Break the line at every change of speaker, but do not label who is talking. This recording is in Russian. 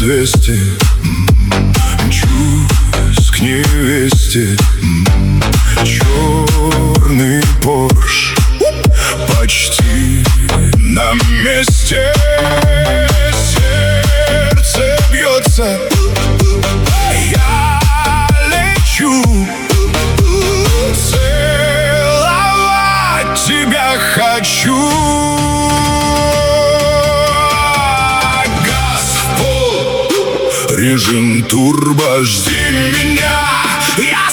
200. Мчусь к невесте. Черный Порш почти на месте. Сердце бьется, я лечу. Целовать тебя хочу. Газ в пол, режим турбо, жди меня. Я